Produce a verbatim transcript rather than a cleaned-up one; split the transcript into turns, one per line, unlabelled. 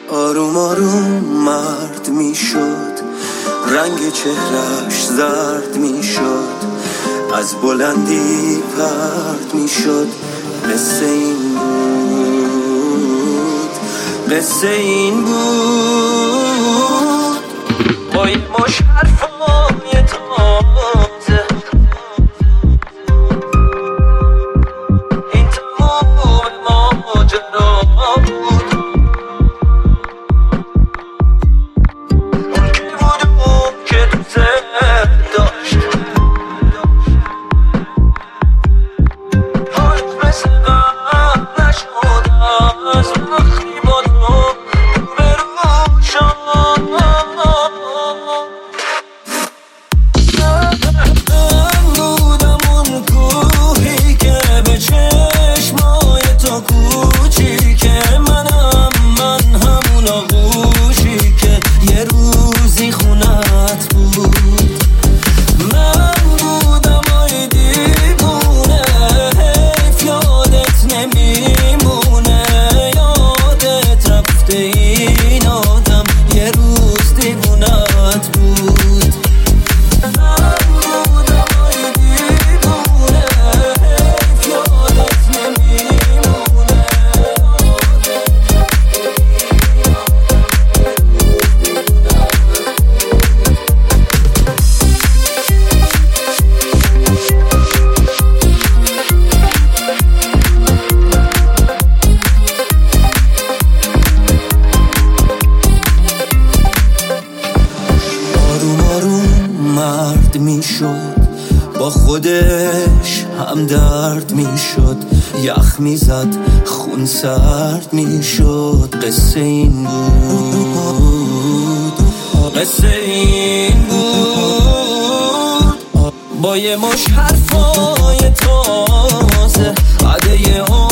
آروم آروم مرد میشد، رنگ چهرش زرد میشد، از بلندی پرد میشد. قصه این بود، قصه این بود. با یه مش حرفای تازه این تمام ماجرا بود. اون که بودم که دوست داشت، حال مثل قبل نشد از وقتی با تو روبرو شد. مرد میشد، با خودش هم درد میشد، یخ میزد خون سرد میشد. قصه این بود، قصه این بود. با یه مش حرفای تازه عده